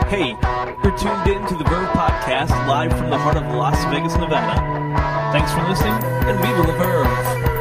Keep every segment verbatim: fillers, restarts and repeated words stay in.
Hey, you're tuned in to the Verve Podcast, live from the heart of Las Vegas, Nevada. Thanks for listening, and viva la Verve!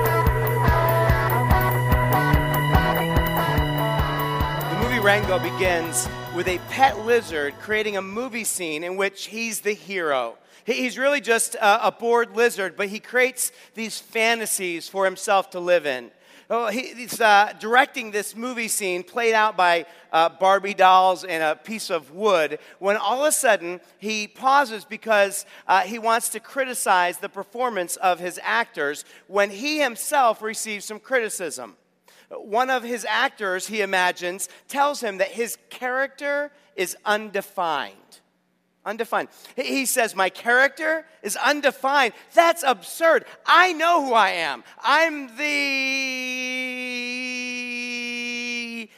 The movie Rango begins with a pet lizard creating a movie scene in which he's the hero. He's really just a, a bored lizard, but he creates these fantasies for himself to live in. Oh, he, he's uh, directing this movie scene played out by uh, Barbie dolls and a piece of wood, when all of a sudden he pauses because uh, he wants to criticize the performance of his actors when he himself receives some criticism. One of his actors, he imagines, tells him that his character is undefined. Undefined. He says, my character is undefined. That's absurd. I know who I am. I'm the...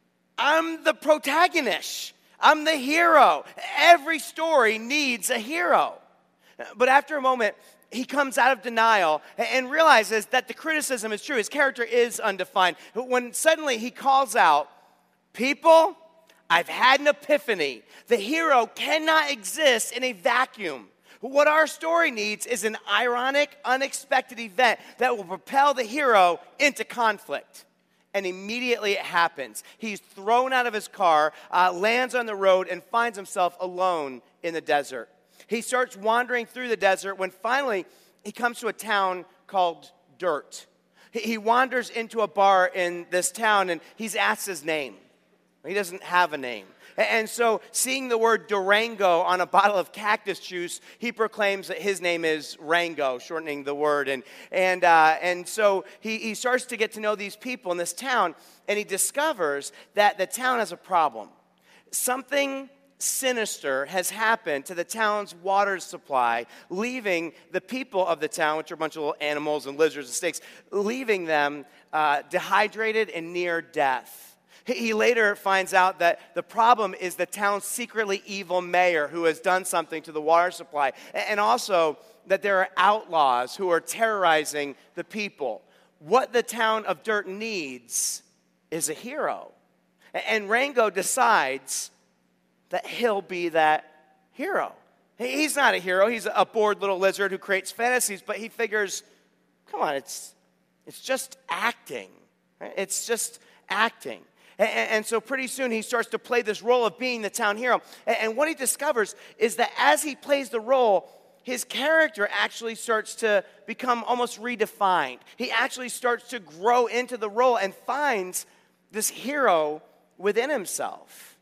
I'm the protagonist. I'm the hero. Every story needs a hero. But after a moment, he comes out of denial and realizes that the criticism is true. His character is undefined. But when suddenly he calls out, people, I've had an epiphany. The hero cannot exist in a vacuum. What our story needs is an ironic, unexpected event that will propel the hero into conflict. And immediately it happens. He's thrown out of his car, uh, lands on the road, and finds himself alone in the desert. He starts wandering through the desert when finally he comes to a town called Dirt. He, he wanders into a bar in this town, and he's asked his name. He doesn't have a name. And so, seeing the word Durango on a bottle of cactus juice, he proclaims that his name is Rango, shortening the word. And and uh, and so he, he starts to get to know these people in this town, and he discovers that the town has a problem. Something sinister has happened to the town's water supply, leaving the people of the town, which are a bunch of little animals and lizards and snakes, leaving them uh, dehydrated and near death. He later finds out that the problem is the town's secretly evil mayor who has done something to the water supply, and also that there are outlaws who are terrorizing the people. What the town of Dirt needs is a hero. And Rango decides that he'll be that hero. He's not a hero. He's a bored little lizard who creates fantasies, but he figures, come on, it's, it's just acting. It's just acting. And so pretty soon he starts to play this role of being the town hero. And what he discovers is that as he plays the role, his character actually starts to become almost redefined. He actually starts to grow into the role and finds this hero within himself.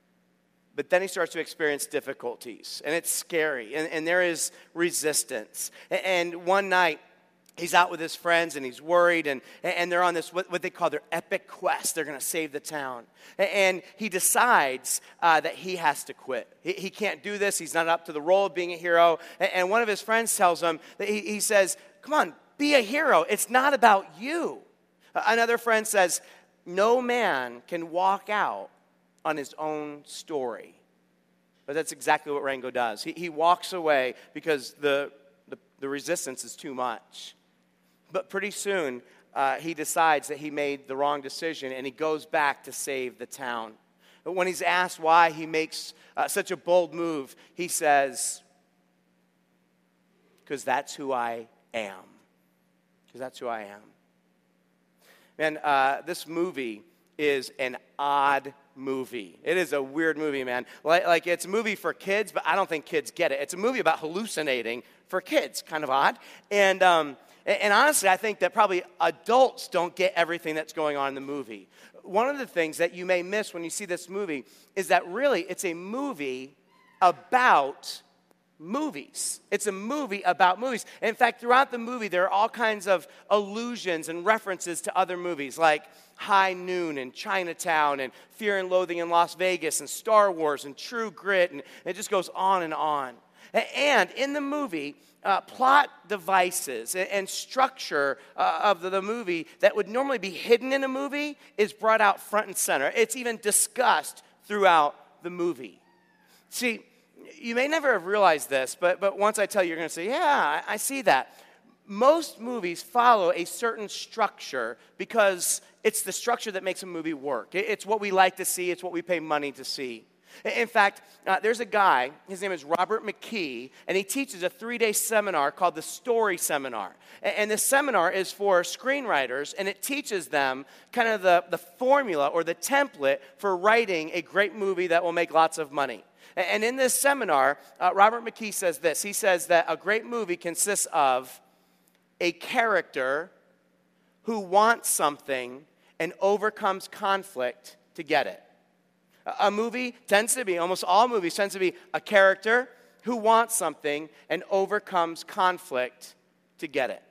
But then he starts to experience difficulties, and it's scary, and, and there is resistance. And one night, he's out with his friends, and he's worried, and, and they're on this, what, what they call their epic quest. They're going to save the town. And he decides uh, that he has to quit. He, he can't do this. He's not up to the role of being a hero. And one of his friends tells him, that he, he says, come on, be a hero. It's not about you. Another friend says, no man can walk out on his own story. But that's exactly what Rango does. He, he walks away because the, the, the resistance is too much. But pretty soon, uh, he decides that he made the wrong decision, and he goes back to save the town. But when he's asked why he makes uh, such a bold move, he says, because that's who I am. Because that's who I am. Man, uh, this movie is an odd movie. It is a weird movie, man. Like, like it's a movie for kids, but I don't think kids get it. It's a movie about hallucinating for kids. Kind of odd. And um, and honestly, I think that probably adults don't get everything that's going on in the movie. One of the things that you may miss when you see this movie is that really it's a movie about movies. It's a movie about movies. And in fact, throughout the movie, there are all kinds of allusions and references to other movies like High Noon and Chinatown and Fear and Loathing in Las Vegas and Star Wars and True Grit, and it just goes on and on. And in the movie, uh, plot devices and, and structure uh, of the, the movie that would normally be hidden in a movie is brought out front and center. It's even discussed throughout the movie. See, you may never have realized this, but, but once I tell you, you're going to say, yeah, I, I see that. Most movies follow a certain structure because it's the structure that makes a movie work. It, it's what we like to see. It's what we pay money to see. In fact, uh, there's a guy, his name is Robert McKee, and he teaches a three-day seminar called the Story Seminar. And, and this seminar is for screenwriters, and it teaches them kind of the, the formula or the template for writing a great movie that will make lots of money. And, and in this seminar, uh, Robert McKee says this. He says that a great movie consists of a character who wants something and overcomes conflict to get it. A movie tends to be, almost all movies tends to be a character who wants something and overcomes conflict to get it.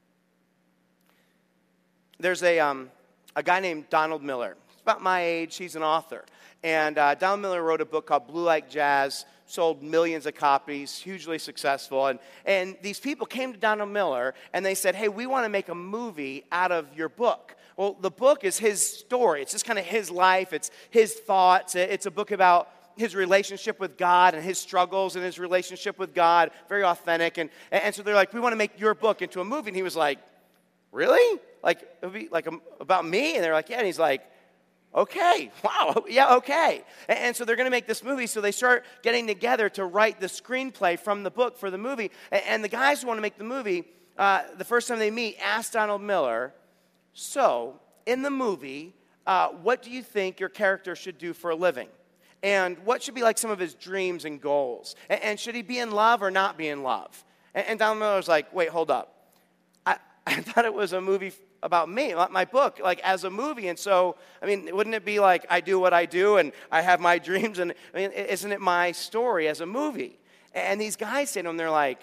There's a, um, a guy named Donald Miller. He's about my age. He's an author. And uh, Donald Miller wrote a book called Blue Like Jazz, sold millions of copies, hugely successful. And, and these people came to Donald Miller and they said, hey, we want to make a movie out of your book. Well, the book is his story. It's just kind of his life. It's his thoughts. It's a book about his relationship with God and his struggles and his relationship with God. Very authentic. And, and so they're like, we want to make your book into a movie. And he was like, really? Like, it would be like a, about me? And they're like, yeah. And he's like, okay, wow, yeah, okay. And, and so they're going to make this movie. So they start getting together to write the screenplay from the book for the movie. And, and the guys who want to make the movie, uh, the first time they meet, ask Donald Miller, so, in the movie, uh, what do you think your character should do for a living? And what should be like some of his dreams and goals? And, and should he be in love or not be in love? And, and Donald Miller's like, wait, hold up. I, I thought it was a movie about me, my book, like as a movie. And so, I mean, wouldn't it be like I do what I do and I have my dreams? And I mean, isn't it my story as a movie? And these guys say to him, they're like,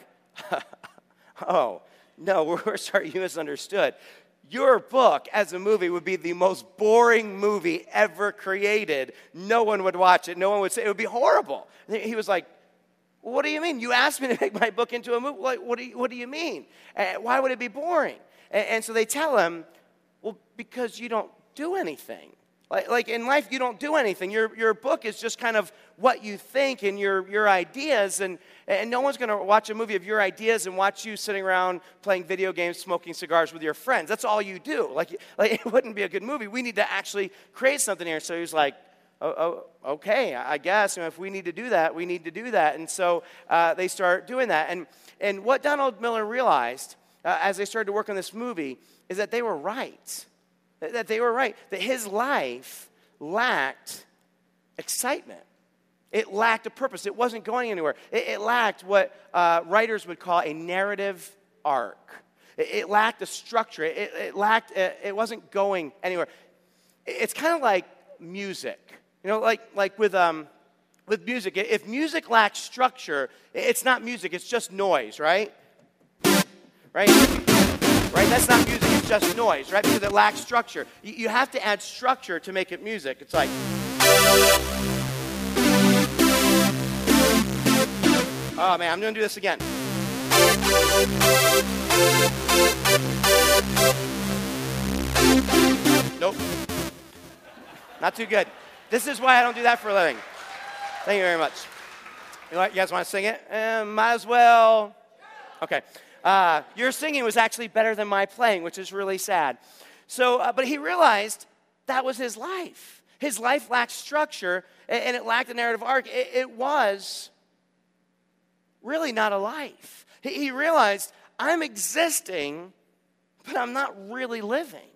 oh, no, we're, we're sorry, you misunderstood. Your book as a movie would be the most boring movie ever created. No one would watch it. No one would say it would be horrible. And he was like, well, what do you mean? You asked me to make my book into a movie. Like, what do you, what do you mean? Uh, why would it be boring? And, and so they tell him, well, because you don't do anything. Like, like in life, you don't do anything. Your, your book is just kind of what you think and your, your ideas. And, and no one's going to watch a movie of your ideas and watch you sitting around playing video games, smoking cigars with your friends. That's all you do. Like, like it wouldn't be a good movie. We need to actually create something here. So he was like, oh, oh okay, I guess. You know, if we need to do that, we need to do that. And so uh, they start doing that. And, and what Donald Miller realized uh, as they started to work on this movie is that they were right. That they were right, that his life lacked excitement. It lacked a purpose. It wasn't going anywhere. It, it lacked what uh, writers would call a narrative arc. It, it lacked a structure. It, it lacked, it, it wasn't going anywhere. It, it's kind of like music. You know, like, like with, um, with music. If music lacks structure, it's not music, it's just noise, right? Right? Right? That's not music, it's just noise, right? Because it lacks structure. You, you have to add structure to make it music. It's like... Oh, man, I'm going to do this again. Nope. Not too good. This is why I don't do that for a living. Thank you very much. You, know what, you guys want to sing it? Uh, might as well. Okay. Uh, your singing was actually better than my playing, which is really sad. So, uh, but he realized that was his life. His life lacked structure, and, and it lacked a narrative arc. It, it was really not a life. He, he realized, I'm existing, but I'm not really living.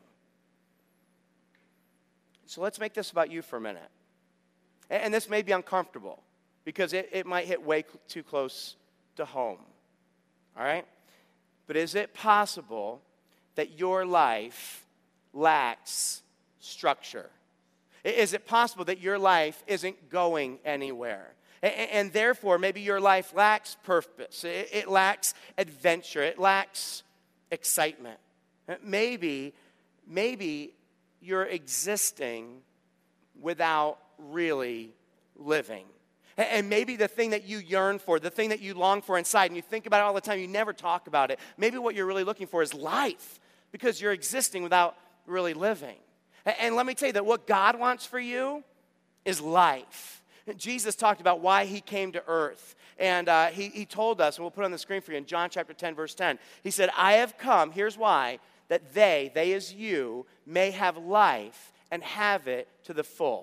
So let's make this about you for a minute. And, and this may be uncomfortable, because it, it might hit way cl- too close to home. All right? But is it possible that your life lacks structure? Is it possible that your life isn't going anywhere? And, and therefore, maybe your life lacks purpose. It, it lacks adventure. It lacks excitement. Maybe, maybe you're existing without really living. And maybe the thing that you yearn for, the thing that you long for inside, and you think about it all the time, you never talk about it. Maybe what you're really looking for is life, because you're existing without really living. And let me tell you that what God wants for you is life. Jesus talked about why he came to earth. And uh, he, he told us, and we'll put it on the screen for you, in John chapter ten, verse ten. He said, I have come, here's why, that they, they as you, may have life and have it to the full.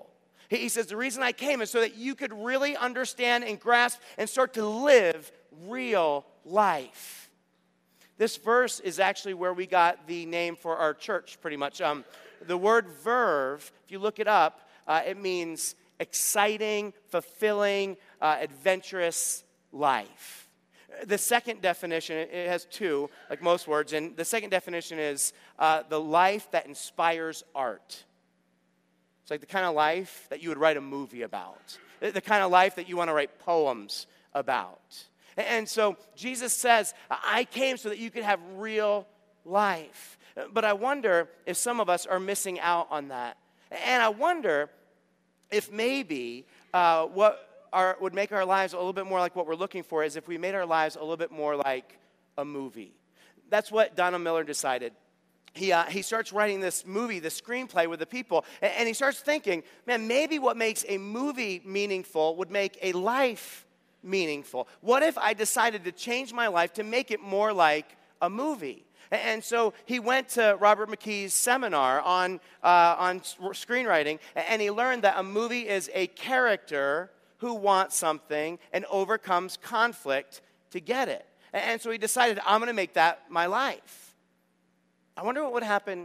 He says, the reason I came is so that you could really understand and grasp and start to live real life. This verse is actually where we got the name for our church, pretty much. Um, the word verve, if you look it up, uh, it means exciting, fulfilling, uh, adventurous life. The second definition, it has two, like most words, and the second definition is uh, the life that inspires art. It's like the kind of life that you would write a movie about, the kind of life that you want to write poems about. And so Jesus says, I came so that you could have real life. But I wonder if some of us are missing out on that. And I wonder if maybe uh, what our, would make our lives a little bit more like what we're looking for is if we made our lives a little bit more like a movie. That's what Donald Miller decided. He, uh, he starts writing this movie, the screenplay with the people, and, and he starts thinking, man, maybe what makes a movie meaningful would make a life meaningful. What if I decided to change my life to make it more like a movie? And so he went to Robert McKee's seminar on, uh, on screenwriting, and he learned that a movie is a character who wants something and overcomes conflict to get it. And so he decided, I'm going to make that my life. I wonder what would happen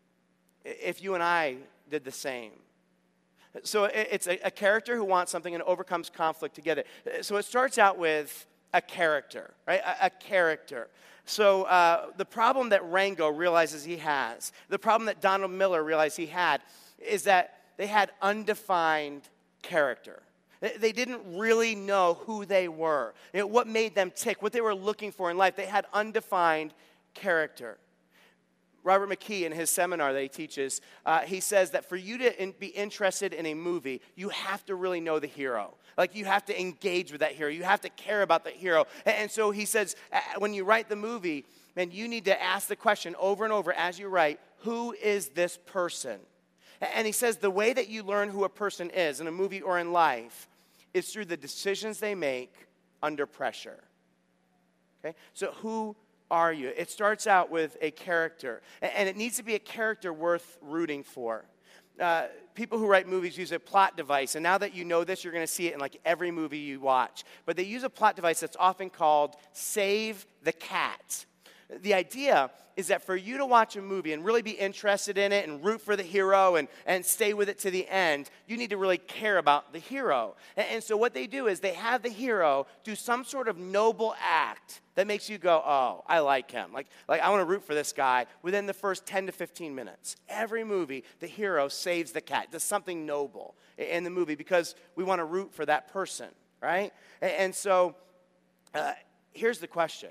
if you and I did the same. So it's a, a character who wants something and overcomes conflict to get it. So it starts out with a character, right? A, a character. So uh, the problem that Rango realizes he has, the problem that Donald Miller realized he had, is that they had undefined character. They didn't really know who they were, you know, what made them tick, what they were looking for in life. They had undefined character. Robert McKee, in his seminar that he teaches, uh, he says that for you to in, be interested in a movie, you have to really know the hero. Like, you have to engage with that hero. You have to care about the hero. And, and so he says, uh, when you write the movie, man, you need to ask the question over and over as you write, who is this person? And he says the way that you learn who a person is in a movie or in life is through the decisions they make under pressure. Okay? So who are you? It starts out with a character, and it needs to be a character worth rooting for. Uh, people who write movies use a plot device, and now that you know this, you're going to see it in like every movie you watch. But they use a plot device that's often called Save the Cat. The idea is that for you to watch a movie and really be interested in it and root for the hero and, and stay with it to the end, you need to really care about the hero. And, and so what they do is they have the hero do some sort of noble act that makes you go, oh, I like him. Like, like I want to root for this guy within the first ten to fifteen minutes. Every movie, the hero saves the cat, does something noble in the movie because we want to root for that person, right? And, and so uh, here's the question.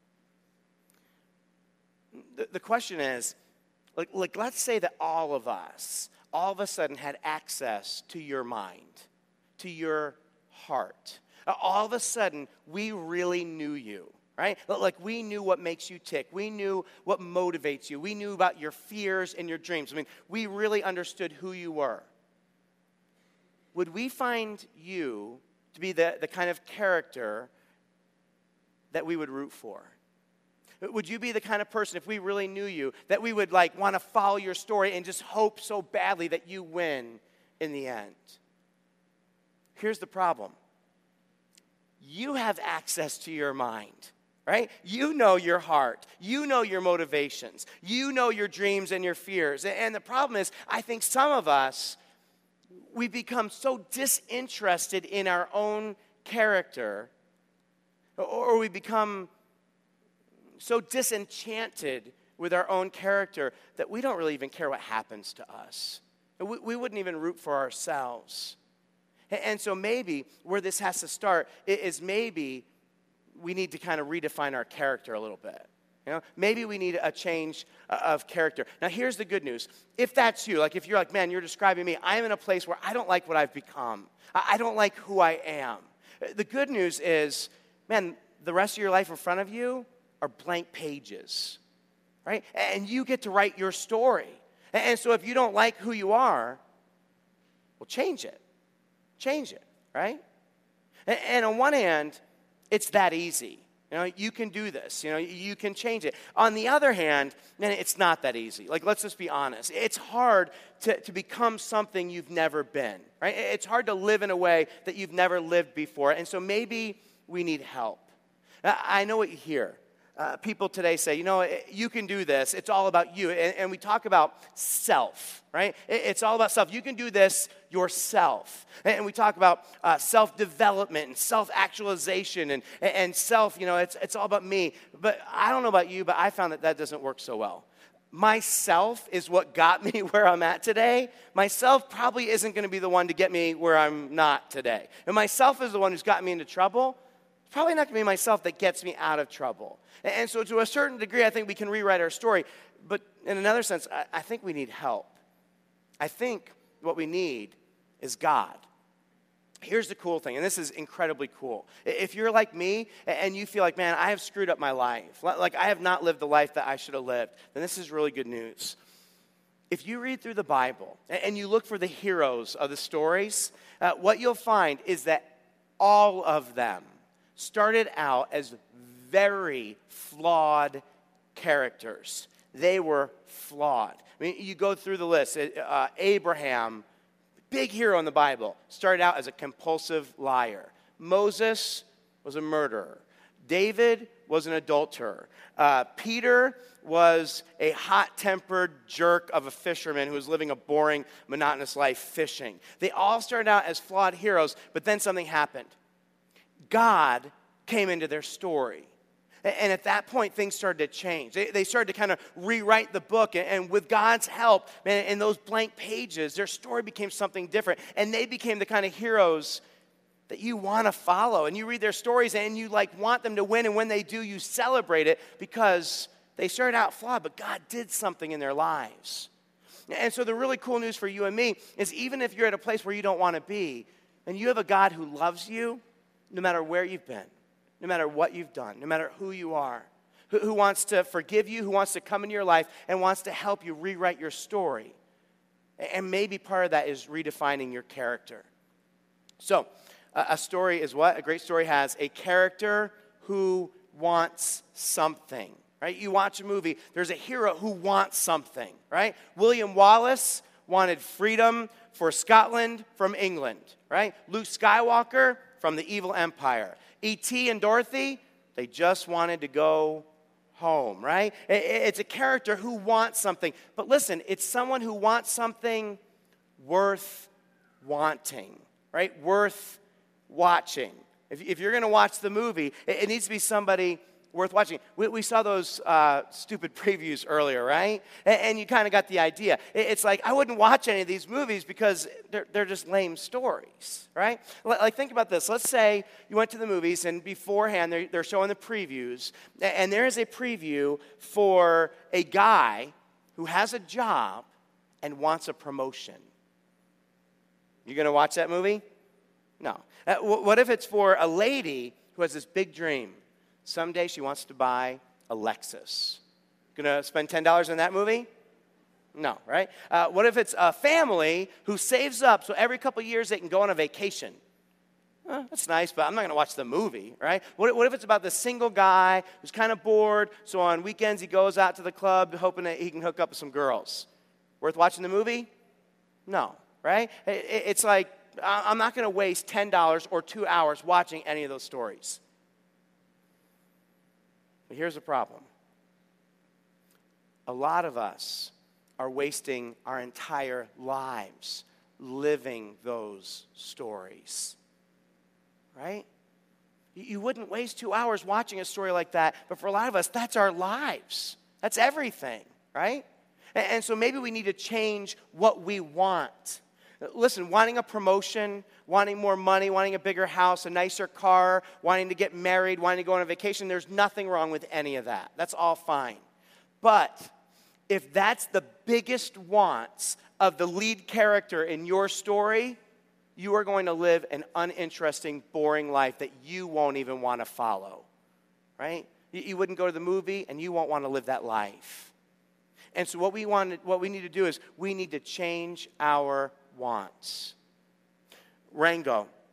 The, the question is, like, like, let's say that all of us, all of a sudden had access to your mind, to your heart. All of a sudden, we really knew you, right? Like, we knew what makes you tick. We knew what motivates you. We knew about your fears and your dreams. I mean, we really understood who you were. Would we find you to be the, the kind of character that we would root for? Would you be the kind of person, if we really knew you, that we would like want to follow your story and just hope so badly that you win in the end? Here's the problem. You have access to your mind, right? You know your heart. You know your motivations. You know your dreams and your fears. And the problem is, I think some of us, we become so disinterested in our own character, or we become so disenchanted with our own character that we don't really even care what happens to us. We, we wouldn't even root for ourselves. And, and so maybe where this has to start is maybe we need to kind of redefine our character a little bit. You know, maybe we need a change of character. Now, here's the good news. If that's you, like if you're like, man, you're describing me, I'm in a place where I don't like what I've become. I don't like who I am. The good news is, man, the rest of your life in front of you are blank pages, right? And you get to write your story. And so if you don't like who you are, well, change it. Change it, right? And on one hand, it's that easy. You know, you can do this. You know, you can change it. On the other hand, man, it's not that easy. Like, let's just be honest. It's hard to, to become something you've never been, right? It's hard to live in a way that you've never lived before. And so maybe we need help. I know what you hear. Uh, people today say, you know, you can do this. It's all about you. And, and we talk about self, right? It, it's all about self. You can do this yourself. And, and we talk about uh, self-development and self-actualization and, and self, you know, it's, it's all about me. But I don't know about you, but I found that that doesn't work so well. Myself is what got me where I'm at today. Myself probably isn't going to be the one to get me where I'm not today. And myself is the one who's gotten me into trouble. It's probably not going to be myself that gets me out of trouble. And so to a certain degree, I think we can rewrite our story. But in another sense, I think we need help. I think what we need is God. Here's the cool thing, and this is incredibly cool. If you're like me and you feel like, man, I have screwed up my life, like I have not lived the life that I should have lived, then this is really good news. If you read through the Bible and you look for the heroes of the stories, uh, what you'll find is that all of them started out as very flawed characters. They were flawed. I mean, you go through the list. Uh, Abraham, big hero in the Bible, started out as a compulsive liar. Moses was a murderer. David was an adulterer. Uh, Peter was a hot-tempered jerk of a fisherman who was living a boring, monotonous life fishing. They all started out as flawed heroes, but then something happened. God came into their story. And at that point, things started to change. They, they started to kind of rewrite the book. And, and with God's help, man, in those blank pages, their story became something different. And they became the kind of heroes that you want to follow. And you read their stories and you like want them to win. And when they do, you celebrate it because they started out flawed, but God did something in their lives. And so the really cool news for you and me is even if you're at a place where you don't want to be, and you have a God who loves you no matter where you've been, no matter what you've done, no matter who you are, who, who wants to forgive you, who wants to come into your life and wants to help you rewrite your story. And maybe part of that is redefining your character. So, a, a story is what? A great story has a character who wants something, right? You watch a movie, there's a hero who wants something, right? William Wallace wanted freedom for Scotland from England, right? Luke Skywalker from the evil empire. E T and Dorothy, they just wanted to go home, right? It's a character who wants something. But listen, it's someone who wants something worth wanting, right? Worth watching. If, if you're going to watch the movie, it, it needs to be somebody worth watching. We, we saw those uh, stupid previews earlier, right? And, and you kind of got the idea. It, it's like, I wouldn't watch any of these movies because they're, they're just lame stories, right? Like, think about this. Let's say you went to the movies and beforehand they're, they're showing the previews, and there is a preview for a guy who has a job and wants a promotion. You going to watch that movie? No. Uh, what if it's for a lady who has this big dream? Someday she wants to buy a Lexus. Gonna spend ten dollars on that movie? No, right? Uh, what if it's a family who saves up so every couple of years they can go on a vacation? Uh, that's nice, but I'm not going to watch the movie, right? What, what if it's about the single guy who's kind of bored, so on weekends he goes out to the club hoping that he can hook up with some girls? Worth watching the movie? No, right? It, it, it's like, I'm not going to waste ten dollars or two hours watching any of those stories. But here's the problem. A lot of us are wasting our entire lives living those stories, right? You wouldn't waste two hours watching a story like that, but for a lot of us, that's our lives. That's everything, right? And so maybe we need to change what we want. Listen, wanting a promotion, wanting more money, wanting a bigger house, a nicer car, wanting to get married, wanting to go on a vacation, there's nothing wrong with any of that. That's all fine. But if that's the biggest wants of the lead character in your story, you are going to live an uninteresting, boring life that you won't even want to follow, right? You wouldn't go to the movie, and you won't want to live that life. And so what we want, what we need to do is we need to change our wants. Rango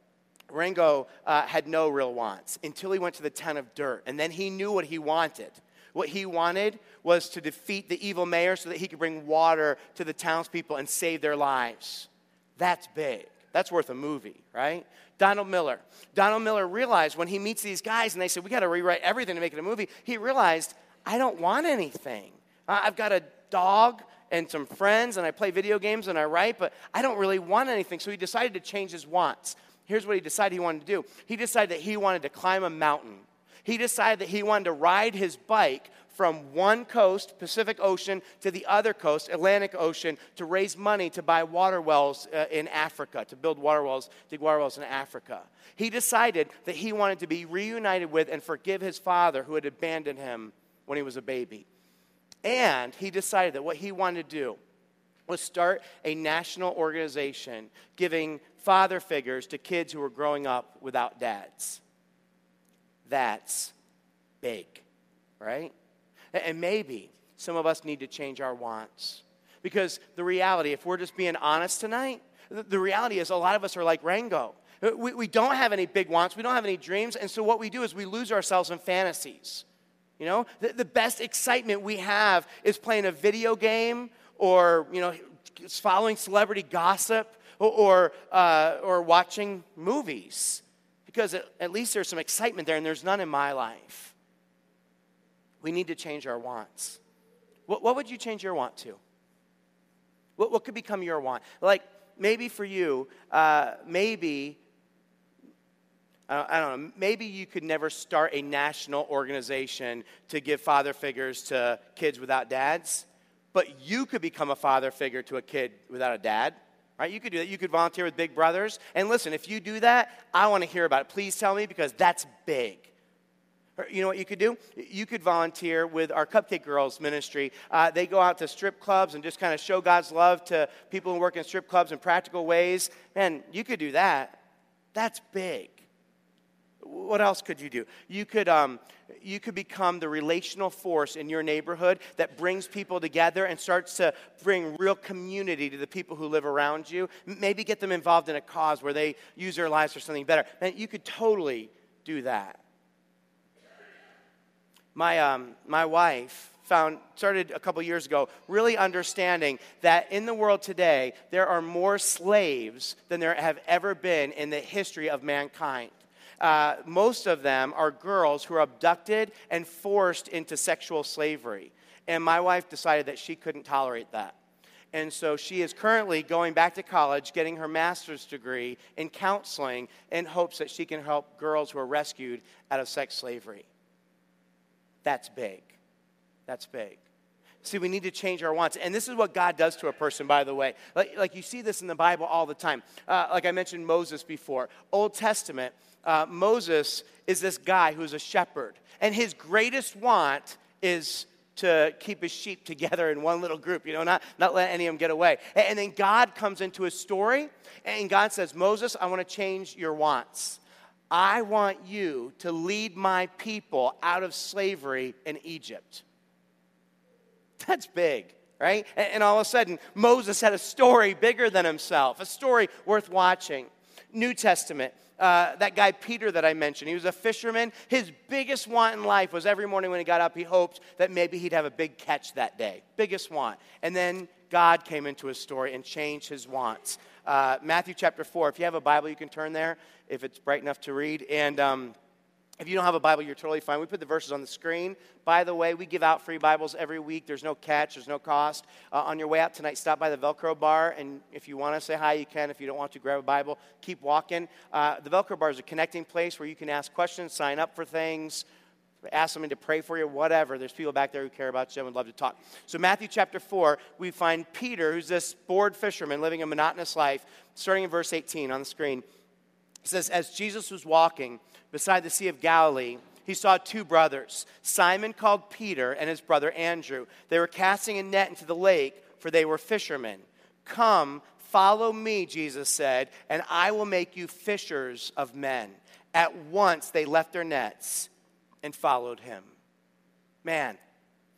Rango uh, had no real wants until he went to the town of Dirt, and then he knew what he wanted. What he wanted was to defeat the evil mayor so that he could bring water to the townspeople and save their lives. That's big. That's worth a movie, right? Donald Miller. Donald Miller realized when he meets these guys and they said, we got to rewrite everything to make it a movie, he realized, I don't want anything. Uh, I've got a dog and some friends, and I play video games and I write, but I don't really want anything. So he decided to change his wants. Here's what he decided he wanted to do. He decided that he wanted to climb a mountain. He decided that he wanted to ride his bike from one coast, Pacific Ocean, to the other coast, Atlantic Ocean, to raise money to buy water wells uh, in Africa, to build water wells, dig water wells in Africa. He decided that he wanted to be reunited with and forgive his father who had abandoned him when he was a baby. And he decided that what he wanted to do was start a national organization giving father figures to kids who were growing up without dads. That's big, right? And maybe some of us need to change our wants. Because the reality, if we're just being honest tonight, the reality is a lot of us are like Rango. We, we don't have any big wants. We don't have any dreams. And so what we do is we lose ourselves in fantasies. You know, the, the best excitement we have is playing a video game or, you know, following celebrity gossip or, or, uh, or watching movies. Because at, at least there's some excitement there, and there's none in my life. We need to change our wants. What, what would you change your want to? What, what could become your want? Like, maybe for you, uh, maybe... I don't know, maybe you could never start a national organization to give father figures to kids without dads, but you could become a father figure to a kid without a dad, right? You could do that. You could volunteer with Big Brothers. And listen, if you do that, I want to hear about it. Please tell me, because that's big. Or you know what you could do? You could volunteer with our Cupcake Girls ministry. Uh, they go out to strip clubs and just kind of show God's love to people who work in strip clubs in practical ways. Man, you could do that. That's big. What else could you do? You could, um, you could become the relational force in your neighborhood that brings people together and starts to bring real community to the people who live around you. Maybe get them involved in a cause where they use their lives for something better. Man, you could totally do that. My, um, my wife found, started a couple years ago, really understanding that in the world today, there are more slaves than there have ever been in the history of mankind. Uh, most of them are girls who are abducted and forced into sexual slavery. And my wife decided that she couldn't tolerate that. And so she is currently going back to college, getting her master's degree in counseling in hopes that she can help girls who are rescued out of sex slavery. That's big. That's big. See, we need to change our wants. And this is what God does to a person, by the way. Like, like you see this in the Bible all the time. Uh, like I mentioned Moses before. Old Testament, uh, Moses is this guy who's a shepherd. And his greatest want is to keep his sheep together in one little group, you know, not, not let any of them get away. And, and then God comes into his story, and God says, Moses, I want to change your wants. I want you to lead my people out of slavery in Egypt. That's big, right? And, and all of a sudden, Moses had a story bigger than himself, a story worth watching. New Testament, uh, that guy Peter that I mentioned, he was a fisherman. His biggest want in life was every morning when he got up, he hoped that maybe he'd have a big catch that day. Biggest want. And then God came into his story and changed his wants. Uh, Matthew chapter four, if you have a Bible, you can turn there if it's bright enough to read. And um, if you don't have a Bible, you're totally fine. We put the verses on the screen. By the way, we give out free Bibles every week. There's no catch. There's no cost. Uh, on your way out tonight, stop by the Velcro bar, and if you want to say hi, you can. If you don't want to, grab a Bible. Keep walking. Uh, the Velcro bar is a connecting place where you can ask questions, sign up for things, ask someone to pray for you, whatever. There's people back there who care about you and would love to talk. So Matthew chapter four, we find Peter, who's this bored fisherman living a monotonous life, starting in verse eighteen on the screen. It says, as Jesus was walking beside the Sea of Galilee, he saw two brothers, Simon called Peter and his brother Andrew. They were casting a net into the lake, for they were fishermen. Come, follow me, Jesus said, and I will make you fishers of men. At once they left their nets and followed him. Man,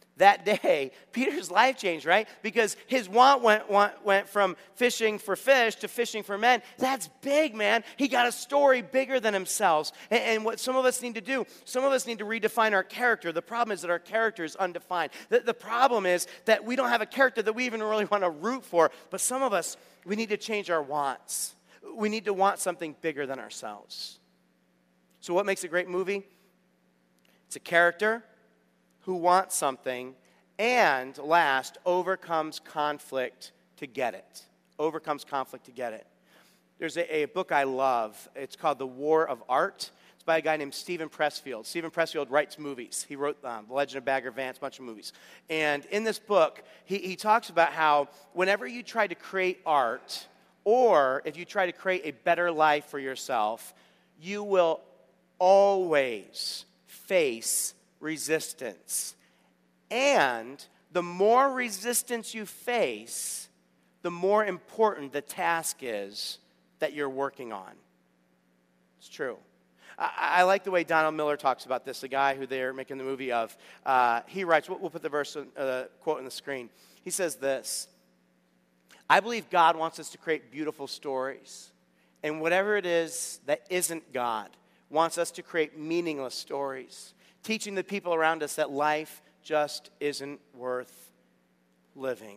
That day, Peter's life changed, right? Because his want went, went, went from fishing for fish to fishing for men. That's big, man. He got a story bigger than himself. And, and what some of us need to do, some of us need to redefine our character. The problem is that our character is undefined. The, the problem is that we don't have a character that we even really want to root for. But some of us, we need to change our wants. We need to want something bigger than ourselves. So what makes a great movie? It's a character who wants something, and last, overcomes conflict to get it. Overcomes conflict to get it. There's a, a book I love. It's called The War of Art. It's by a guy named Steven Pressfield. Steven Pressfield writes movies. He wrote um, The Legend of Bagger Vance, a bunch of movies. And in this book, he, he talks about how whenever you try to create art, or if you try to create a better life for yourself, you will always face resistance. And the more resistance you face, the more important the task is that you're working on. It's true. I, I like the way Donald Miller talks about this, the guy who they're making the movie of. Uh, he writes, we'll, we'll put the verse, uh, quote on the screen. He says this: I believe God wants us to create beautiful stories. And whatever it is that isn't God wants us to create meaningless stories, teaching the people around us that life just isn't worth living.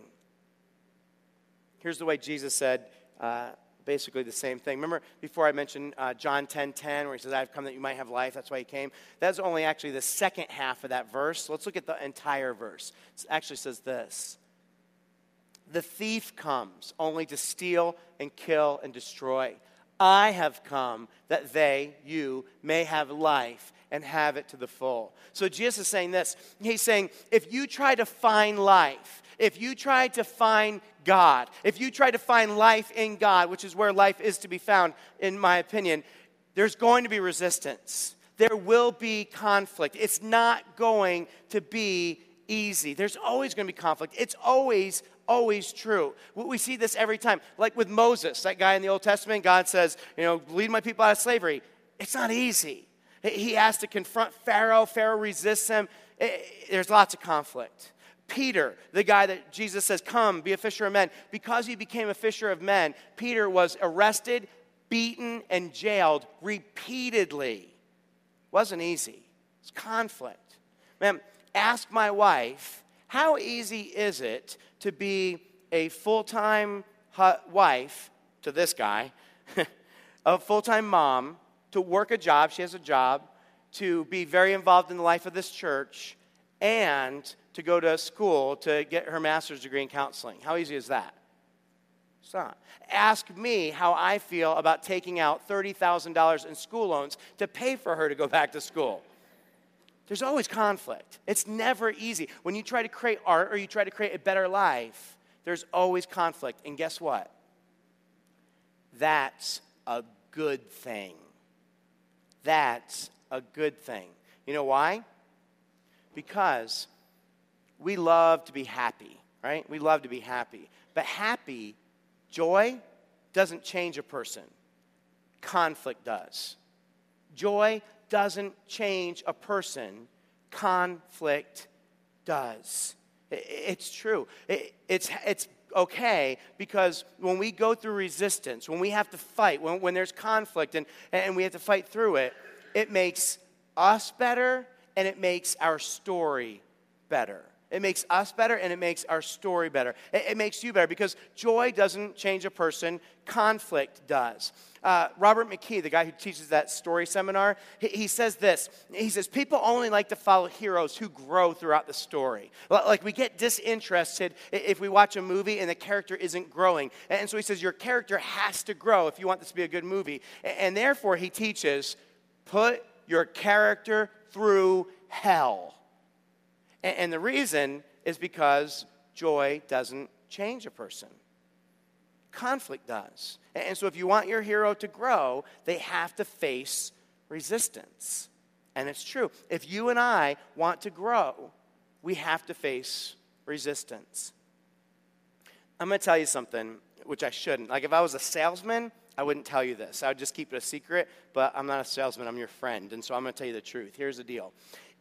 Here's the way Jesus said uh, basically the same thing. Remember before I mentioned uh, John ten ten, where he says, I've come that you might have life. That's why he came. That's only actually the second half of that verse. Let's look at the entire verse. It actually says this: the thief comes only to steal and kill and destroy. I have come that they, you, may have life and have it to the full. So Jesus is saying this. He's saying, if you try to find life, if you try to find God, if you try to find life in God, which is where life is to be found, in my opinion, there's going to be resistance. There will be conflict. It's not going to be easy. There's always going to be conflict. It's always always true. We see this every time. Like with Moses, that guy in the Old Testament, God says, you know, lead my people out of slavery. It's not easy. He has to confront Pharaoh. Pharaoh resists him. There's lots of conflict. Peter, the guy that Jesus says, come, be a fisher of men. Because he became a fisher of men, Peter was arrested, beaten, and jailed repeatedly. Wasn't easy. It's conflict. Man, ask my wife, how easy is it to be a full-time wife to this guy, a full-time mom, to work a job, she has a job, to be very involved in the life of this church, and to go to school to get her master's degree in counseling? How easy is that? It's not. Ask me how I feel about taking out thirty thousand dollars in school loans to pay for her to go back to school. There's always conflict. It's never easy. When you try to create art or you try to create a better life, there's always conflict. And guess what? That's a good thing. That's a good thing. You know why? Because we love to be happy, right? We love to be happy. But happy, joy, doesn't change a person. Conflict does. Joy doesn't change a person. Conflict does. It's true. It's, it's okay, because when we go through resistance, when we have to fight, when, when there's conflict and, and we have to fight through it, it makes us better and it makes our story better. It makes us better and it makes our story better. It, it makes you better because joy doesn't change a person. Conflict does. Uh, Robert McKee, the guy who teaches that story seminar, he, he says this. He says, people only like to follow heroes who grow throughout the story. Like we get disinterested if we watch a movie and the character isn't growing. And so he says, your character has to grow if you want this to be a good movie. And therefore, he teaches, put your character through hell. And the reason is because joy doesn't change a person. Conflict does. And so if you want your hero to grow, they have to face resistance. And it's true. If you and I want to grow, we have to face resistance. I'm going to tell you something, which I shouldn't. Like if I was a salesman, I wouldn't tell you this. I would just keep it a secret, but I'm not a salesman. I'm your friend, and so I'm going to tell you the truth. Here's the deal.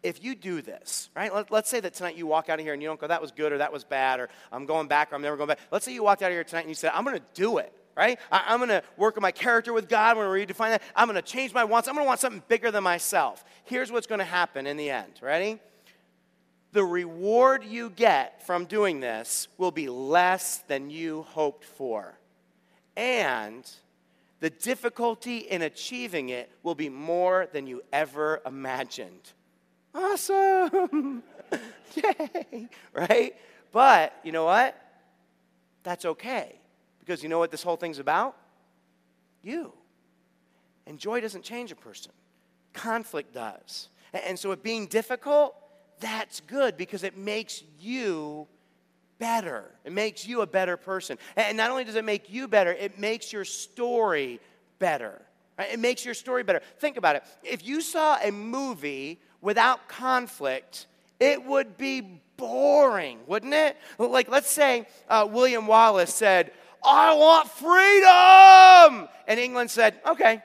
if you do this, right? Let, let's say that tonight you walk out of here and you don't go, that was good or that was bad or I'm going back or I'm never going back. Let's say you walked out of here tonight and you said, I'm going to do it, right? I, I'm going to work on my character with God. I'm going to redefine that. I'm going to change my wants. I'm going to want something bigger than myself. Here's what's going to happen in the end. Ready? The reward you get from doing this will be less than you hoped for. And the difficulty in achieving it will be more than you ever imagined. Awesome! Yay! Right? But you know what? That's okay. Because you know what this whole thing's about? You. And joy doesn't change a person. Conflict does. And so it being difficult, that's good because it makes you better. It makes you a better person. And not only does it make you better, it makes your story better. Right? It makes your story better. Think about it. If you saw a movie without conflict, it would be boring, wouldn't it? Like, let's say uh, William Wallace said, I want freedom! And England said, okay.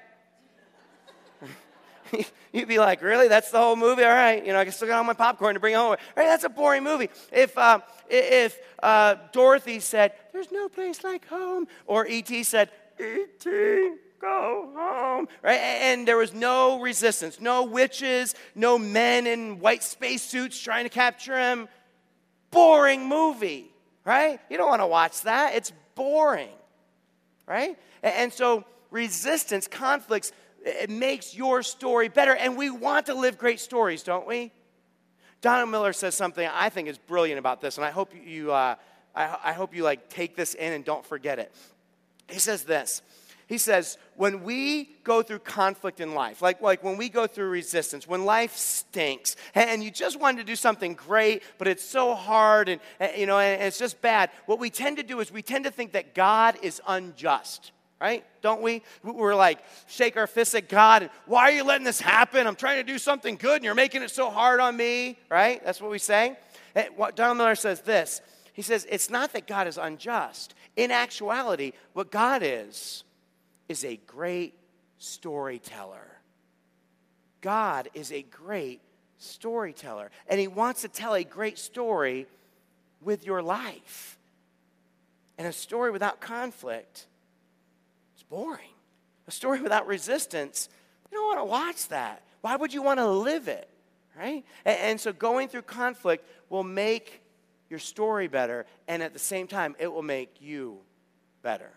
You'd be like, really? That's the whole movie? All right. You know, I can still get all my popcorn to bring home. Right? That's a boring movie. If uh, if uh, Dorothy said, there's no place like home, or E T said, E T, go home, right? And there was no resistance, no witches, no men in white spacesuits trying to capture him. Boring movie, right? You don't want to watch that. It's boring, right? And so resistance, conflicts, it makes your story better. And we want to live great stories, don't we? Donald Miller says something I think is brilliant about this, and I hope you, uh, I, I hope you like take this in and don't forget it. He says this. He says, when we go through conflict in life, like, like when we go through resistance, when life stinks, and you just wanted to do something great, but it's so hard, and, and you know, and it's just bad, what we tend to do is we tend to think that God is unjust. Right? Don't we? We're like, shake our fists at God. And, why are you letting this happen? I'm trying to do something good, and you're making it so hard on me. Right? That's what we say. And what Donald Miller says this. He says, it's not that God is unjust. In actuality, what God is, is a great storyteller. God is a great storyteller. And he wants to tell a great story with your life. And a story without conflict, boring. A story without resistance, you don't want to watch that. Why would you want to live it, right? And, and so going through conflict will make your story better, and at the same time, it will make you better.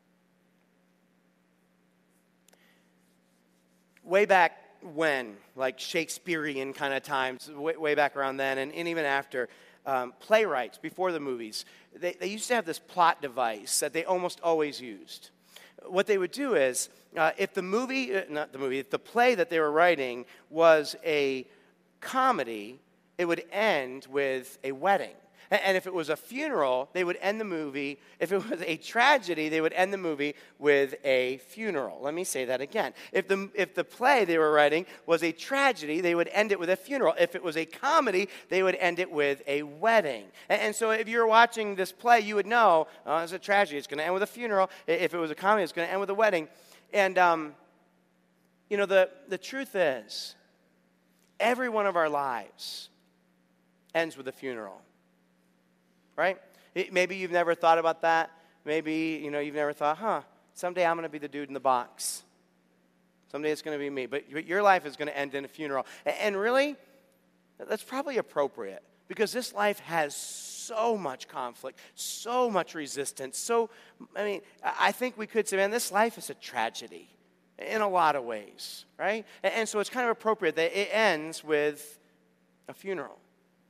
Way back when, like Shakespearean kind of times, way, way back around then, and, and even after, um, playwrights, before the movies, they, they used to have this plot device that they almost always used. What they would do is, uh, if the movie, uh, not the movie, if the play that they were writing was a comedy, it would end with a wedding. And, and if it was a funeral, they would end the movie. If it was a tragedy, they would end the movie with a funeral. Let me say that again. If the, if the play they were writing was a tragedy, they would end it with a funeral. If it was a comedy, they would end it with a wedding. And, and so if you were watching this play, you would know, oh, it's a tragedy. It's going to end with a funeral. If it was a comedy, it's going to end with a wedding. And, um, you know, the, the truth is, every one of our lives ends with a funeral. Right? It, maybe you've never thought about that. Maybe, you know, you've never thought, huh, someday I'm going to be the dude in the box. Someday it's going to be me. But, but your life is going to end in a funeral. And, and really, that's probably appropriate because this life has so much conflict, so much resistance. So, I mean, I think we could say, man, this life is a tragedy in a lot of ways, right? And, and so it's kind of appropriate that it ends with a funeral.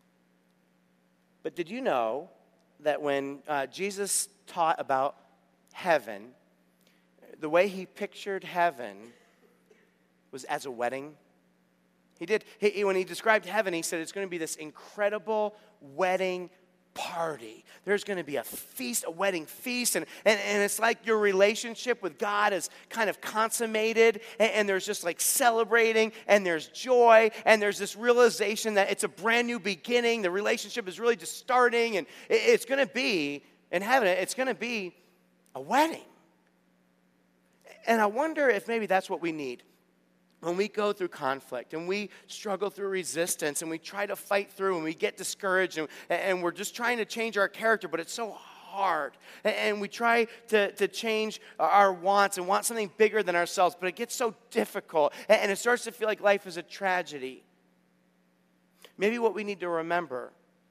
But did you know that when uh, Jesus taught about heaven, the way he pictured heaven was as a wedding? He did. He, when he described heaven, he said it's going to be this incredible wedding party. There's going to be a feast, a wedding feast, and, and, and it's like your relationship with God is kind of consummated, and, and there's just like celebrating, and there's joy, and there's this realization that it's a brand new beginning. The relationship is really just starting, and it, it's going to be, in heaven, it's going to be a wedding. And I wonder if maybe that's what we need. when we go through conflict and we struggle through resistance and we try to fight through and we get discouraged and, and we're just trying to change our character, but it's so hard. And we try to, to change our wants and want something bigger than ourselves, but it gets so difficult and it starts to feel like life is a tragedy. Maybe what we need to remember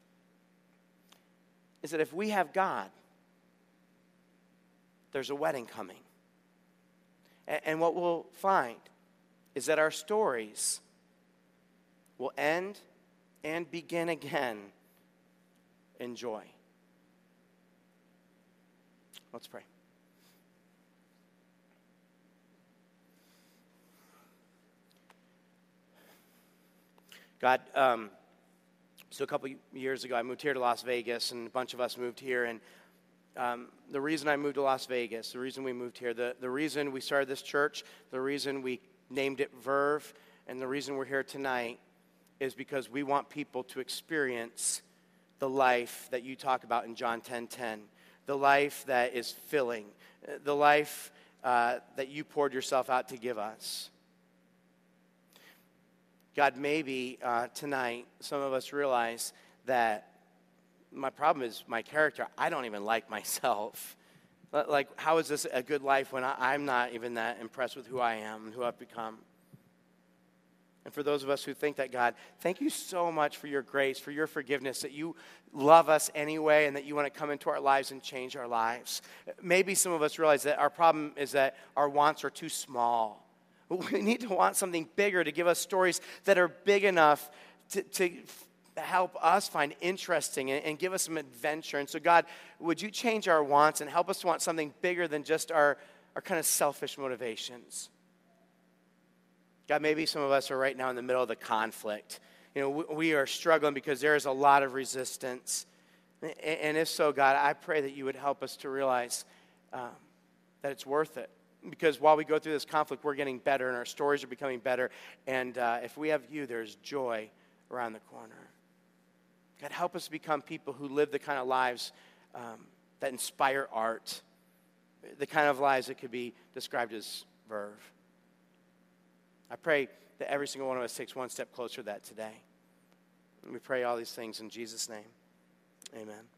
is that if we have God, there's a wedding coming. And what we'll find is that our stories will end and begin again in joy. Let's pray. God, um, so a couple years ago, I moved here to Las Vegas, and a bunch of us moved here, and Um, the reason I moved to Las Vegas, the reason we moved here, the, the reason we started this church, the reason we named it Verve, and the reason we're here tonight is because we want people to experience the life that you talk about in John ten ten, the life that is filling, the life uh, that you poured yourself out to give us. God, maybe uh, tonight some of us realize that my problem is my character. I don't even like myself. Like, how is this a good life when I, I'm not even that impressed with who I am and who I've become? And for those of us who think that, God, thank you so much for your grace, for your forgiveness, that you love us anyway and that you want to come into our lives and change our lives. Maybe some of us realize that our problem is that our wants are too small. We need to want something bigger to give us stories that are big enough to, to help us find interesting and, and give us some adventure. And so, God, would you change our wants and help us to want something bigger than just our, our kind of selfish motivations? God, maybe some of us are right now in the middle of the conflict. You know, we, we are struggling because there is a lot of resistance. And, and if so, God, I pray that you would help us to realize um, that it's worth it. Because while we go through this conflict, we're getting better and our stories are becoming better. And uh, if we have you, there's joy around the corner. God, help us become people who live the kind of lives um, that inspire art, the kind of lives that could be described as Verve. I pray that every single one of us takes one step closer to that today. And we pray all these things in Jesus' name. Amen.